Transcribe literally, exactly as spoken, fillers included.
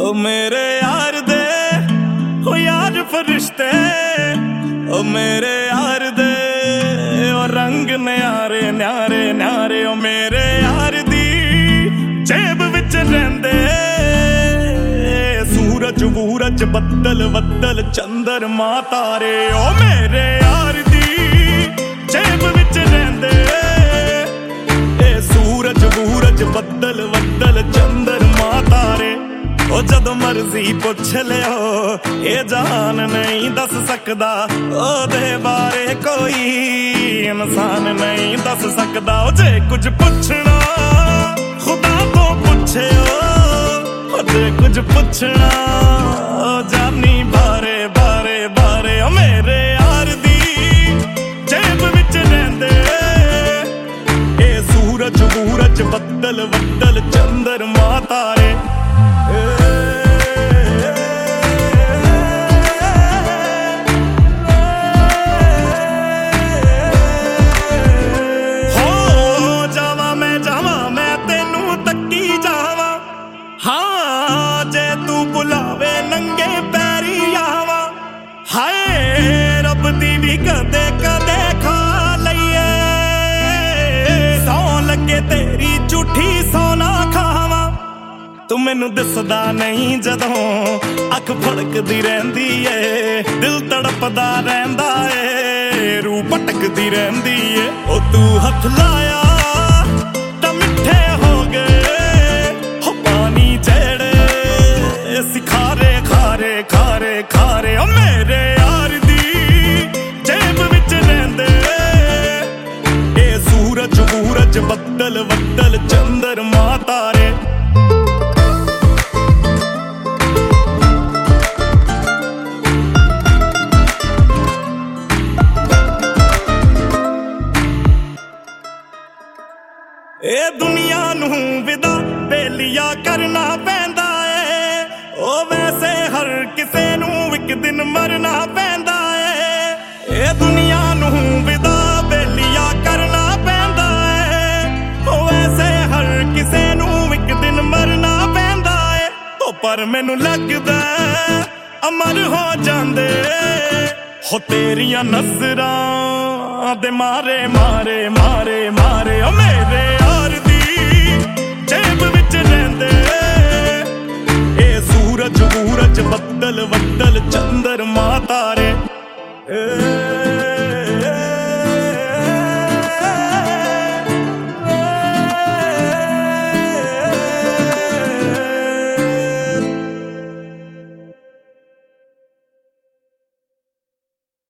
ओ मेरे यार दे ओ यार फरिश्ते ओ मेरे यार दे ओ रंग न्यारे न्यारे न्यारे ओ मेरे यार दी जेब विच रहिंदे सूरज वूरज बदल बदल चंद्रमा तारे ओ मेरे यार दी जेब विच रहिंदे सूरज वूरज बदल बदल चंद्रमा तारे ओ जदों मर्जी पुछ लियो ये जान नहीं दस सकदा ओदे बारे कोई इंसान नहीं दस सकदा ओ जे कुछ पुछना खुदा तो पुछियो ओ जे कुछ पुछना ओ जानी बारे बारे बारे ओ मेरे यार दी जेब विच रहिंदे ए सूरज वूरज बदल बदल चंद्रमा तारे कदे कदे खा लईए सौ लगे तेरी झूठी सोना खावा तू मैनू दिसदा नहीं जदों अख फड़कदी रहिंदी ए दिल तड़पदा रहिंदा ए रूह भटकदी रहिंदी ए ओ तू हथ लाया तां मिठे हो गए हो पानी जेड़े सिखारे खारे खारे खारे ओ मेरे यार दी जेब विच रहिंदे ए सूरज वूरज बदल बदल चंद्रमा तारे ए दुनिया नू विदा बेलिया करना पैंदा ए ओ वैसे हर किसे नू इक दिन मरना पैंदा ए ए दुनिया नू विदा बेलिया करना पैंदा ए ओ वैसे हर किसे नू इक दिन मरना पैंदा ए ओ पर मैनू लगदा अमर हो जांदे हो तेरियां नजरां दे मारे मारे मारे मारे ओ मेरे यार दी जेब विच रहिंदे ए सूरज वूरज बदल बदल चंद्रमा तारे